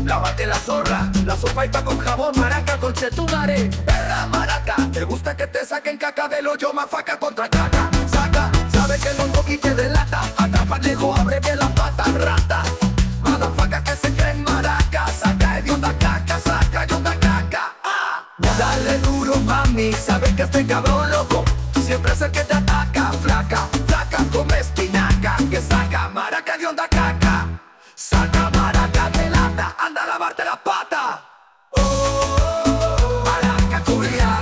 Lávate la zorra, la sopaipilla con jabón, maraca con chetumare. Perra maraca, te gusta que te saquen caca del hoyo, mafaca contra caca. Saca, sabe que los boquites de lata, atrapa lejos, abre bien la pata, rata. Madafaca que se creen maraca, saca hedionda caca, saca hedionda caca. Dale duro mami, sabe que este cabrón loco siempre es el que te ataca. Flaca, flaca, come espinaca, que saca maraca hedionda caca. Saca maraca de lata, anda a lavarte la pata. Maraca culia.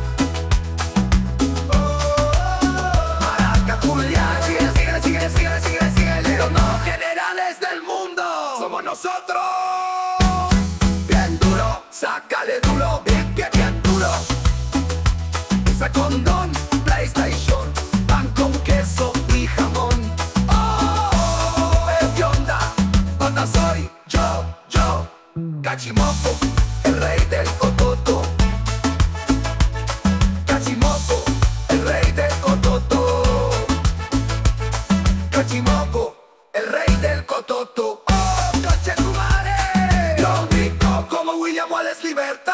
Maraca culia. Síguele, síguele, síguele, síguele, síguele, síguele. Los nuevos generales del mundo somos nosotros. Bien duro, sácale duro, bien que bien duro. Usa condón, PlayStation, pan con queso y jamón. Soy yo, Cachimoco, el rey del cototo. Cachimoco, el rey del cototo. Cachimoco, el rey del cototo. ¡Oh, coche tu madre! Yo grito como William Wallace Libertad.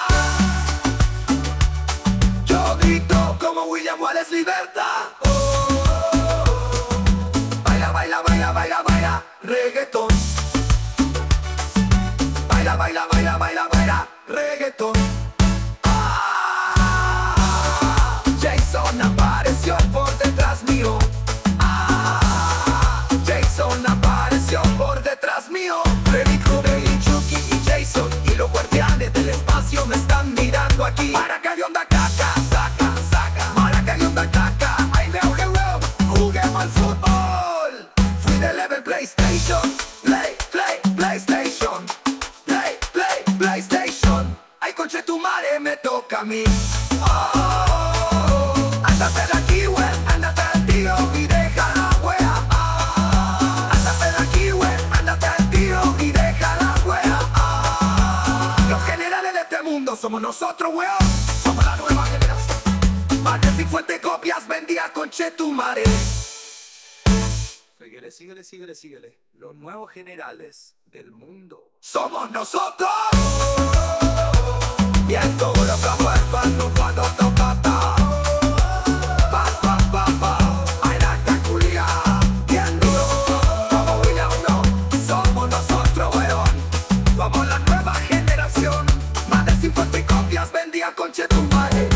Yo grito como William Wallace Libertad. Oh, baila, baila, baila, baila, baila, reggaetón. Baila, baila, baila, baila, baila, reggaetón. Jason apareció por detrás mío. Jason apareció por detrás mío. Freddy Krueger y Chucky y Jason y los guardianes del espacio me están mirando aquí. Maraca de onda caca, saca, saca. Maraca de onda caca, ay me ahogué, juguemos al fútbol. Fui de level PlayStation, PlayStation. PlayStation, ay conche tu madre me toca a mí. Ándate de aquí, wey, ándate al tío y deja la wea. Ándate de aquí, wey, ándate al tío y deja la wea. Los generales de este mundo somos nosotros, weón. Somos la nueva generación. Más de 50 copias vendía conche tu madre. Síguele, síguele, síguele, síguele. Los nuevos generales del mundo somos nosotros. Bien duro como el palo cuando toca ta. Pa, pa, pa, pa. Ay, la culia. Bien duro como William, no. Somos nosotros, weón. Somos la nueva generación. Más de 50 copias vendía con Chetumare.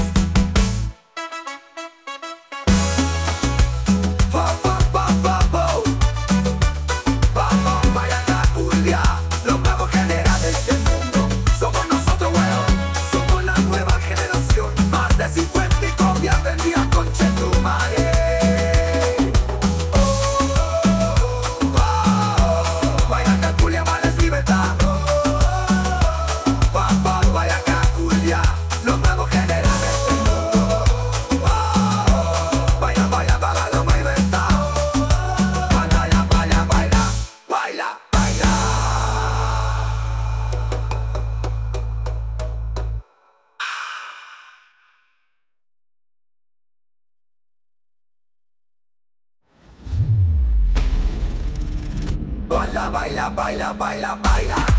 Baila, baila, baila, baila, baila.